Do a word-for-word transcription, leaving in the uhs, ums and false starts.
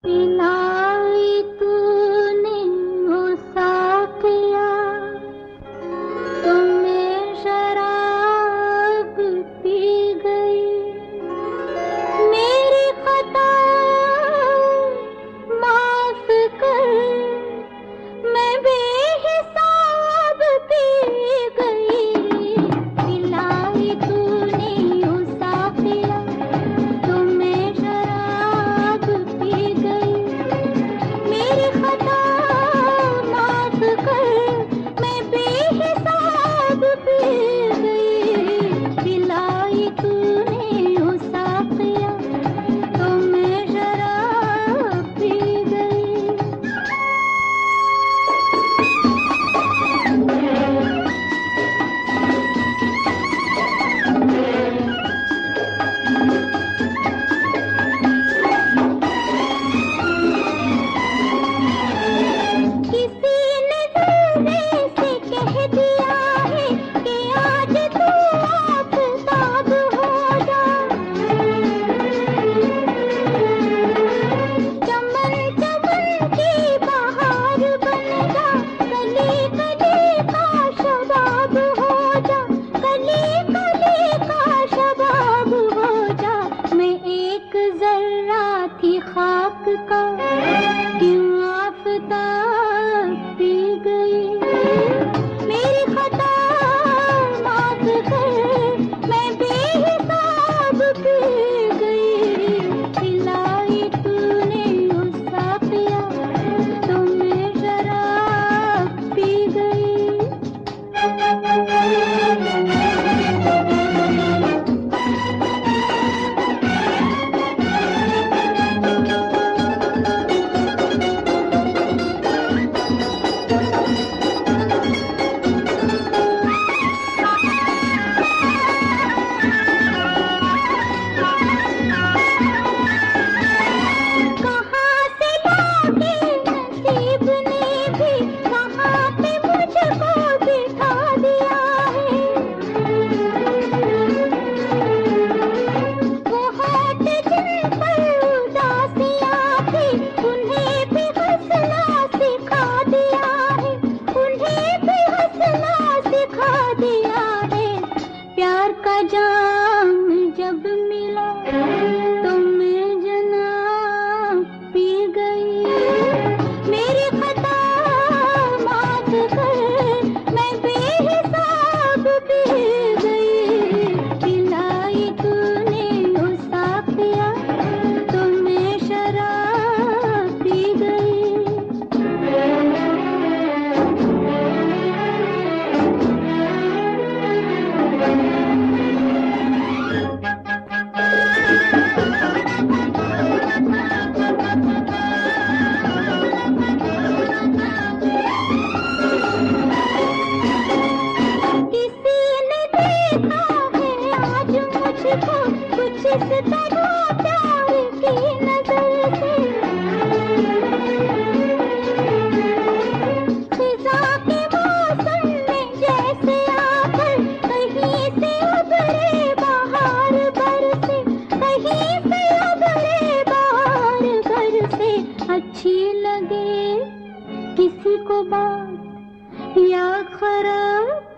पिलाई तूने वो साकिया, तो मैं शराब पी गई। मेरी खता माफ कर, मैं बेहिसाब पी गई। पिलाई तूने वो साकिया, तो मैं शराब पी गई। मेरी खता माफ कर, मैं बेहिसाब पी गई। पिलाई तूने वो साकिया, तो मैं शराब पी गई। किसी ने जल्दी से कह दिया है कि आज तू आफताब हो जा। चमन चमन की बहार बन जा, कली कली का शबाब हो जा। कली कली का शबाब हो जा। मैं एक जर्रा थी खाक का, क्यों आफताब पी गई। मेरी खता माफ कर, मैं बेहिसाब पी गई। पिलाई तूने वो साकिया, तो मैं शराब पी गई। कहाँ से लाके नसीब ने भी कहाँ पे मुझको बिठा दिया है। वो होठ जिन पर उदासियाँ थी, उन्हें भी हंसना सिखा दिया है। उन्हें भी हंसना सिखा दिया है। प्यार का जाम जब मिला, तो मैं जनाब पी गई। मेरी खता माफ कर, मैं बेहिसाब पी गई। पिलाई तूने वो साकिया, तो मैं शराब पी गई। किसी ने देखा है आज मुझको कुछ इस तरह प्यार की नजर से। खिज़ा के मौसम में जैसे आकर कहीं से उभरे बहार बरसे। कहीं से उभरे बहार बरसे। अच्छी लगे किसी को बात या खराब